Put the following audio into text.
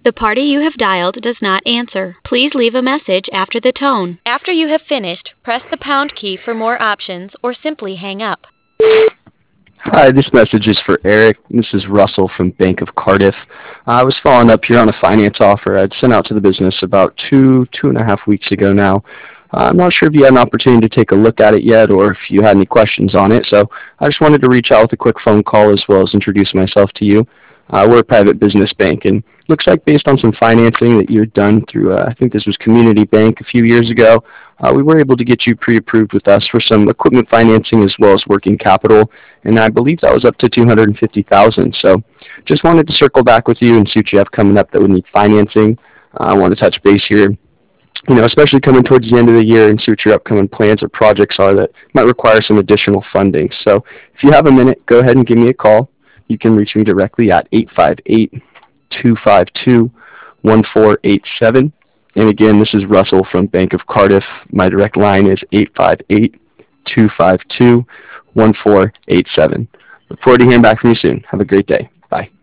The party you have dialed does not answer. Please leave a message after the tone. After you have finished, press the pound key for more options or simply hang up. Hi, this message is for Eric. This is Russell from Bank of Cardiff. I was following up here on a finance offer I'd sent out to the business about two and a half weeks ago now. I'm not sure if you had an opportunity to take a look at it yet or if you had any questions on it, so I just wanted to reach out with a quick phone call as well as introduce myself to you. We're a private business bank, and looks like based on some financing that you'd done through, I think this was Community Bank a few years ago, we were able to get you pre-approved with us for some equipment financing as well as working capital, and I believe that was up to 250,000. So just wanted to circle back with you and see what you have coming up that would need financing. I want to touch base here, especially coming towards the end of the year and see what your upcoming plans or projects are that might require some additional funding. So if you have a minute, go ahead and give me a call. You can reach me directly at 858-252-1487. And again, this is Russell from Bank of Cardiff. My direct line is 858-252-1487. Look forward to hearing back from you soon. Have a great day. Bye.